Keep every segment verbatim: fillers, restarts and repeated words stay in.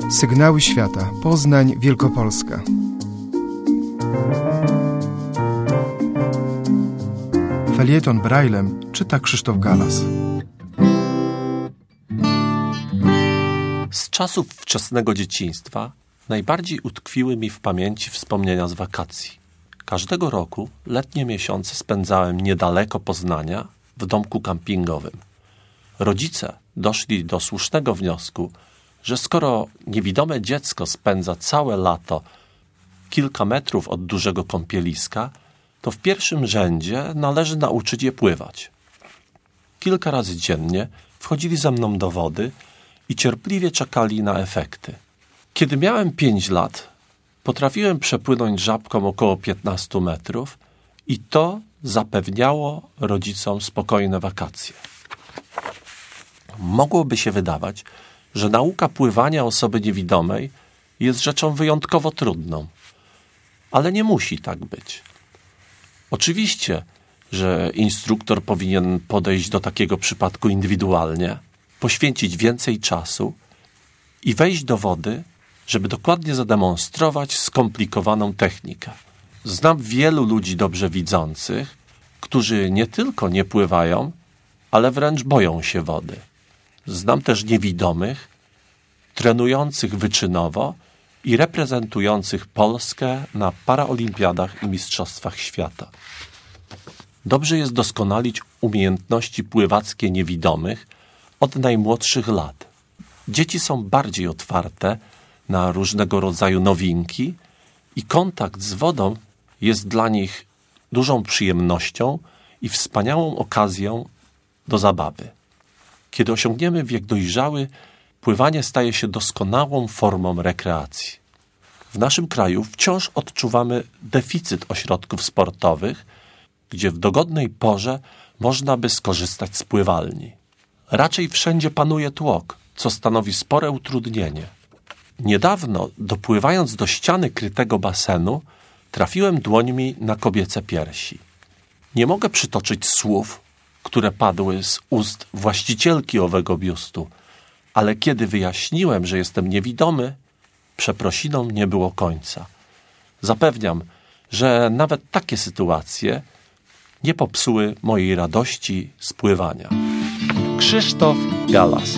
Sygnały świata. Poznań, Wielkopolska. Felieton Braillem czyta Krzysztof Galas. Z czasów wczesnego dzieciństwa najbardziej utkwiły mi w pamięci wspomnienia z wakacji. Każdego roku letnie miesiące spędzałem niedaleko Poznania w domku kampingowym. Rodzice doszli do słusznego wniosku, że skoro niewidome dziecko spędza całe lato kilka metrów od dużego kąpieliska, to w pierwszym rzędzie należy nauczyć je pływać. Kilka razy dziennie wchodzili ze mną do wody i cierpliwie czekali na efekty. Kiedy miałem pięć lat, potrafiłem przepłynąć żabką około piętnastu metrów i to zapewniało rodzicom spokojne wakacje. Mogłoby się wydawać, że nauka pływania osoby niewidomej jest rzeczą wyjątkowo trudną, ale nie musi tak być. Oczywiście, że instruktor powinien podejść do takiego przypadku indywidualnie, poświęcić więcej czasu i wejść do wody, żeby dokładnie zademonstrować skomplikowaną technikę. Znam wielu ludzi dobrze widzących, którzy nie tylko nie pływają, ale wręcz boją się wody. Znam też niewidomych, trenujących wyczynowo i reprezentujących Polskę na paraolimpiadach i mistrzostwach świata. Dobrze jest doskonalić umiejętności pływackie niewidomych od najmłodszych lat. Dzieci są bardziej otwarte na różnego rodzaju nowinki i kontakt z wodą jest dla nich dużą przyjemnością i wspaniałą okazją do zabawy. Kiedy osiągniemy wiek dojrzały, pływanie staje się doskonałą formą rekreacji. W naszym kraju wciąż odczuwamy deficyt ośrodków sportowych, gdzie w dogodnej porze można by skorzystać z pływalni. Raczej wszędzie panuje tłok, co stanowi spore utrudnienie. Niedawno, dopływając do ściany krytego basenu, trafiłem dłońmi na kobiece piersi. Nie mogę przytoczyć słów, które padły z ust właścicielki owego biustu, ale kiedy wyjaśniłem, że jestem niewidomy, przeprosinom nie było końca. Zapewniam, że nawet takie sytuacje nie popsuły mojej radości z pływania. Krzysztof Galas.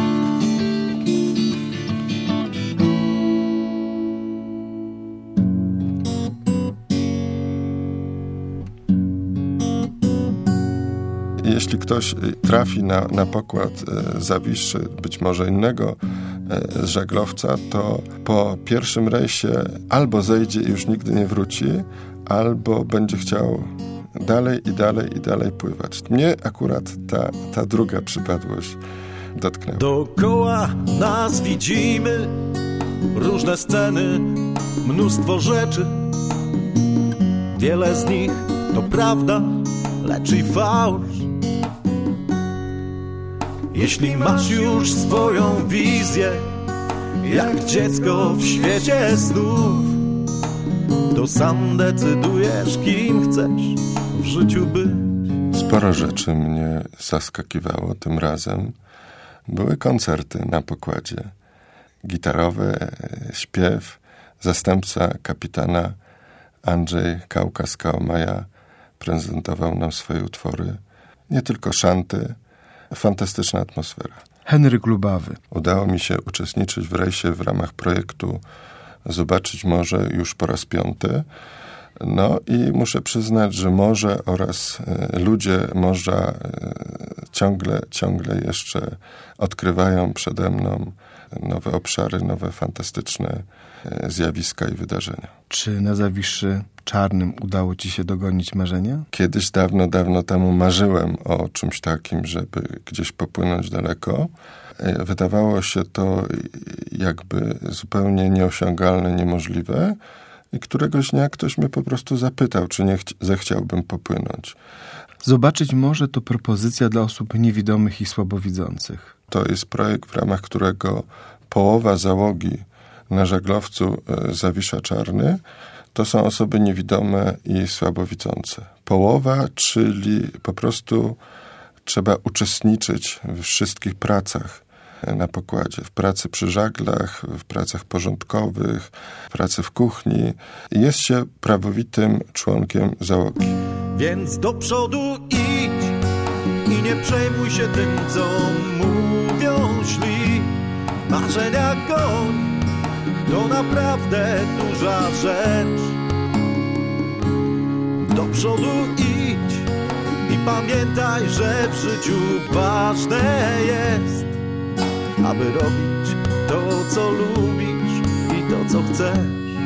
Jeśli ktoś trafi na, na pokład e, Zawiszy, być może innego e, żaglowca, to po pierwszym rejsie albo zejdzie i już nigdy nie wróci, albo będzie chciał dalej i dalej i dalej pływać. Mnie akurat ta, ta druga przypadłość dotknęła. Dookoła nas widzimy różne sceny, mnóstwo rzeczy. Wiele z nich to prawda, lecz i fałsz. Jeśli masz już swoją wizję, jak dziecko w świecie snów, to sam decydujesz, kim chcesz w życiu być. Sporo rzeczy mnie zaskakiwało tym razem. Były koncerty na pokładzie. Gitarowy śpiew. Zastępca kapitana Andrzej Kaukas-Kaomaja prezentował nam swoje utwory. Nie tylko szanty, fantastyczna atmosfera. Henryk Lubawy. Udało mi się uczestniczyć w rejsie w ramach projektu Zobaczyć Morze już po raz piąty. No i muszę przyznać, że morze oraz y, ludzie morza y, ciągle, ciągle jeszcze odkrywają przede mną nowe obszary, nowe fantastyczne y, zjawiska i wydarzenia. Czy na Zawiszy Czarnym udało ci się dogonić marzenia? Kiedyś dawno, dawno temu marzyłem o czymś takim, żeby gdzieś popłynąć daleko. Y, wydawało się to jakby zupełnie nieosiągalne, niemożliwe. I któregoś dnia ktoś mnie po prostu zapytał, czy nie chci- zechciałbym popłynąć. Zobaczyć Morze to propozycja dla osób niewidomych i słabowidzących. To jest projekt, w ramach którego połowa załogi na żaglowcu Zawisza Czarny to są osoby niewidome i słabowidzące. Połowa, czyli po prostu trzeba uczestniczyć w wszystkich pracach na pokładzie. W pracy przy żaglach, w pracach porządkowych, w pracy w kuchni. Jest się prawowitym członkiem załogi. Więc do przodu idź i nie przejmuj się tym, co mówią źli. Marzenia goń, to naprawdę duża rzecz. Do przodu idź i pamiętaj, że w życiu ważne jest, aby robić to, co lubisz i to, co chcesz.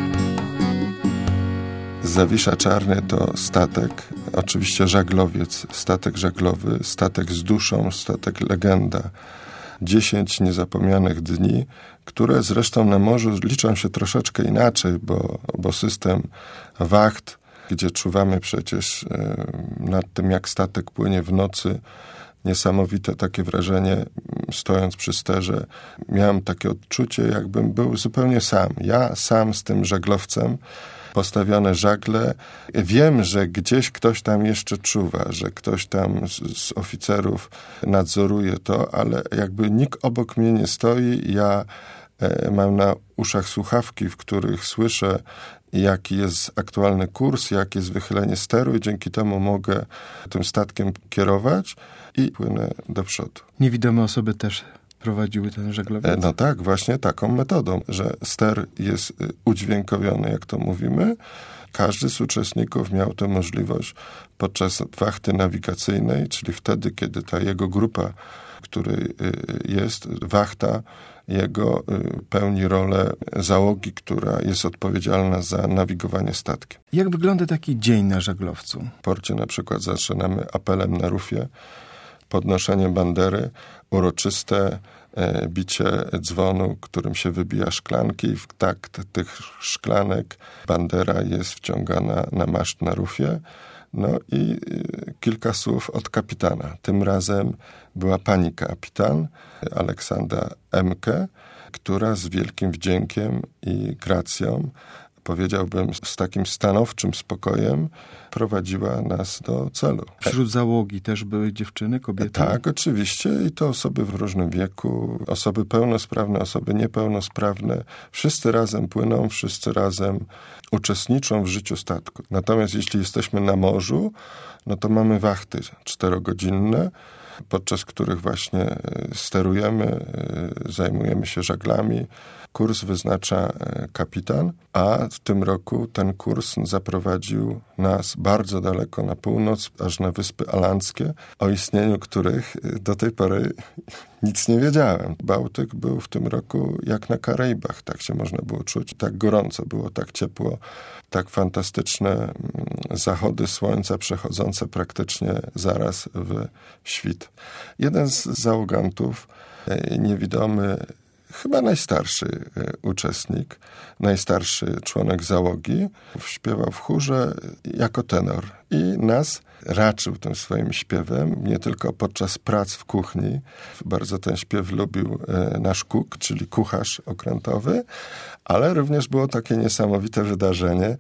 Zawisza Czarny to statek, oczywiście żaglowiec, statek żaglowy, statek z duszą, statek legenda. Dziesięć niezapomnianych dni, które zresztą na morzu liczą się troszeczkę inaczej, bo, bo system wacht, gdzie czuwamy przecież nad tym, jak statek płynie w nocy, niesamowite takie wrażenie, stojąc przy sterze. Miałem takie odczucie, jakbym był zupełnie sam. Ja sam z tym żaglowcem, postawione żagle. Wiem, że gdzieś ktoś tam jeszcze czuwa, że ktoś tam z, z oficerów nadzoruje to, ale jakby nikt obok mnie nie stoi. Ja e, mam na uszach słuchawki, w których słyszę, jaki jest aktualny kurs, jakie jest wychylenie steru i dzięki temu mogę tym statkiem kierować i płynę do przodu. Niewidome osoby też prowadziły ten żaglowiec? No tak, właśnie taką metodą, że ster jest udźwiękowiony, jak to mówimy. Każdy z uczestników miał tę możliwość podczas wachty nawigacyjnej, czyli wtedy, kiedy ta jego grupa, której jest wachta, jego pełni rolę załogi, która jest odpowiedzialna za nawigowanie statkiem. Jak wygląda taki dzień na żaglowcu? W porcie na przykład zaczynamy apelem na rufie, podnoszenie bandery, uroczyste e, bicie dzwonu, którym się wybija szklanki i w takt tych szklanek bandera jest wciągana na maszt na rufie. No i e, kilka słów od kapitana. Tym razem była pani kapitan Aleksandra Emke, która z wielkim wdziękiem i gracją, powiedziałbym z takim stanowczym spokojem, prowadziła nas do celu. Wśród załogi też były dziewczyny, kobiety? Tak, oczywiście i to osoby w różnym wieku, osoby pełnosprawne, osoby niepełnosprawne. Wszyscy razem płyną, wszyscy razem uczestniczą w życiu statku. Natomiast jeśli jesteśmy na morzu, no to mamy wachty czterogodzinne, podczas których właśnie sterujemy, zajmujemy się żaglami. Kurs wyznacza kapitan, a w tym roku ten kurs zaprowadził nas bardzo daleko na północ, aż na Wyspy Alandzkie, o istnieniu których do tej pory nic nie wiedziałem. Bałtyk był w tym roku jak na Karaibach, tak się można było czuć. Tak gorąco było, tak ciepło, tak fantastyczne zachody słońca przechodzące praktycznie zaraz w świt. Jeden z załogantów, niewidomy, chyba najstarszy uczestnik, najstarszy członek załogi, śpiewał w chórze jako tenor i nas raczył tym swoim śpiewem, nie tylko podczas prac w kuchni. Bardzo ten śpiew lubił nasz kuk, czyli kucharz okrętowy, ale również było takie niesamowite wydarzenie,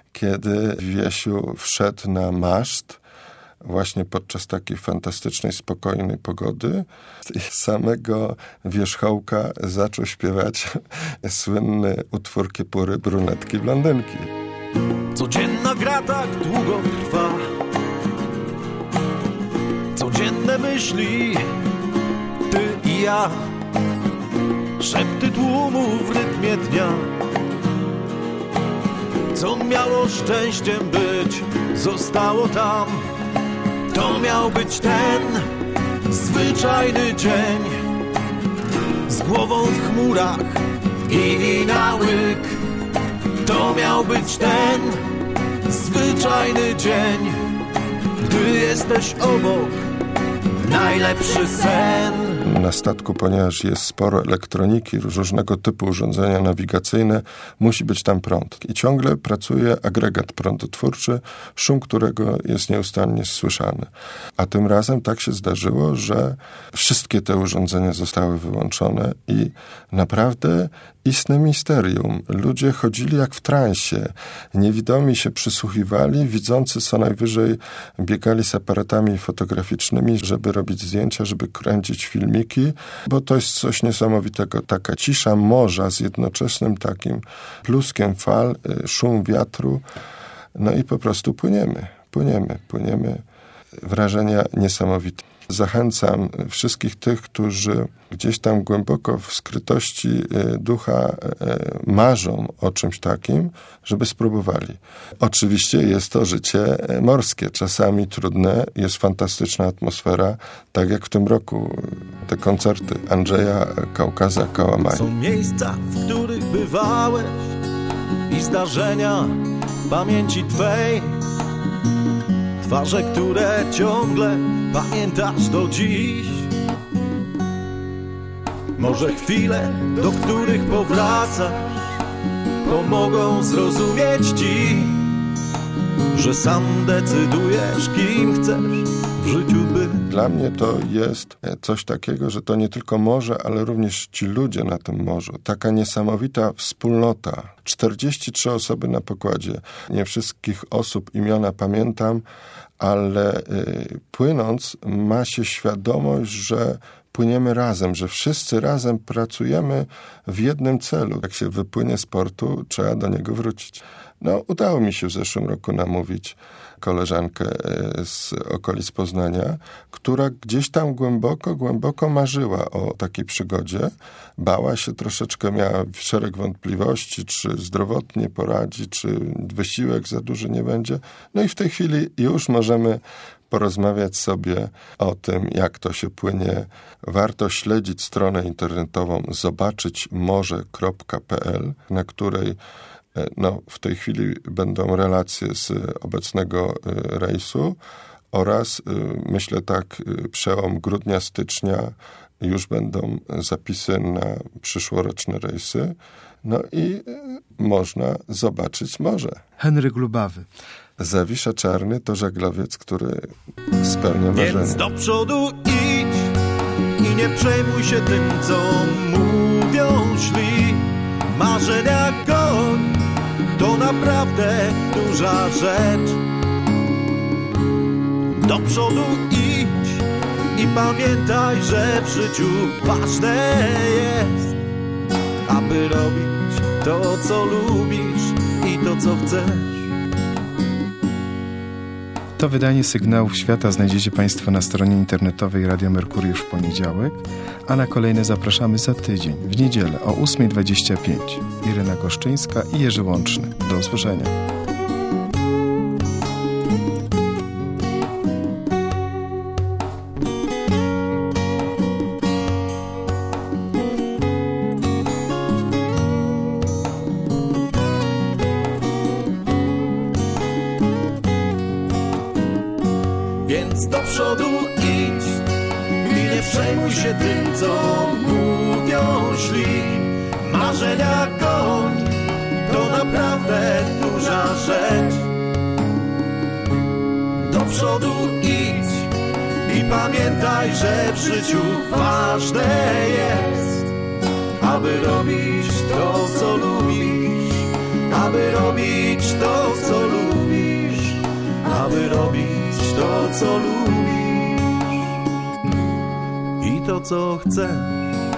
kiedy Wiesiu wszedł na maszt właśnie podczas takiej fantastycznej, spokojnej pogody. Z samego wierzchołka zaczął śpiewać słynny utwór Kiepury, brunetki, blondynki. Codzienna gra tak długo trwa, codzienne myśli, ty i ja, szepty tłumu w rytmie dnia. Co miało szczęściem być, zostało tam. To miał być ten zwyczajny dzień, z głową w chmurach i na łyk. To miał być ten zwyczajny dzień, gdy jesteś obok, najlepszy sen. Na statku, ponieważ jest sporo elektroniki, różnego typu urządzenia nawigacyjne, musi być tam prąd. I ciągle pracuje agregat prądotwórczy, szum którego jest nieustannie słyszany. A tym razem tak się zdarzyło, że wszystkie te urządzenia zostały wyłączone i naprawdę istne misterium. Ludzie chodzili jak w transie. Niewidomi się przysłuchiwali, widzący co najwyżej biegali z aparatami fotograficznymi, żeby robić zdjęcia, żeby kręcić filmiki, bo to jest coś niesamowitego. Taka cisza morza z jednoczesnym takim pluskiem fal, szum wiatru, no i po prostu płyniemy, płyniemy, płyniemy. Wrażenia niesamowite. Zachęcam wszystkich tych, którzy gdzieś tam głęboko w skrytości ducha marzą o czymś takim, żeby spróbowali. Oczywiście jest to życie morskie, czasami trudne, jest fantastyczna atmosfera, tak jak w tym roku te koncerty Andrzeja Kaukaza Kałamaj. Są miejsca, w których bywałeś i zdarzenia pamięci Twej, twarze, które ciągle pamiętasz do dziś. Może chwile, do których powracasz, pomogą zrozumieć Ci, że sam decydujesz, kim chcesz w życiu być. Dla mnie to jest coś takiego, że to nie tylko morze, ale również ci ludzie na tym morzu. Taka niesamowita wspólnota. czterdzieści trzy osoby na pokładzie. Nie wszystkich osób imiona pamiętam, ale y, płynąc ma się świadomość, że płyniemy razem, że wszyscy razem pracujemy w jednym celu. Jak się wypłynie z portu, trzeba do niego wrócić. No, udało mi się w zeszłym roku namówić koleżankę z okolic Poznania, która gdzieś tam głęboko, głęboko marzyła o takiej przygodzie. Bała się troszeczkę, miała szereg wątpliwości, czy zdrowotnie poradzi, czy wysiłek za duży nie będzie. No i w tej chwili już możemy porozmawiać sobie o tym, jak to się płynie. Warto śledzić stronę internetową zobaczyć morze kropka p l, na której no, w tej chwili będą relacje z obecnego rejsu oraz, myślę tak, przełom grudnia, stycznia już będą zapisy na przyszłoroczne rejsy. No i można zobaczyć morze. Henryk Lubawy. Zawisza Czarny to żaglowiec, który spełnia marzenia. Więc do przodu idź i nie przejmuj się tym, co mówią źli. Marzenia goń to naprawdę duża rzecz. Do przodu idź i pamiętaj, że w życiu ważne jest, aby robić to, co lubisz i to, co chcesz. To wydanie Sygnałów Świata znajdziecie Państwo na stronie internetowej Radia Merkury już w poniedziałek, a na kolejne zapraszamy za tydzień, w niedzielę o ósma dwadzieścia pięć. Irena Koszczyńska i Jerzy Łączny. Do usłyszenia. Więc do przodu idź i nie przejmuj się tym, co mówią źli. Marzenia goń to naprawdę duża rzecz. Do przodu idź i pamiętaj, że w życiu ważne jest, aby robić to, co lubisz, aby robić to, co lubisz, aby robić to, co lubisz i to, co chcesz.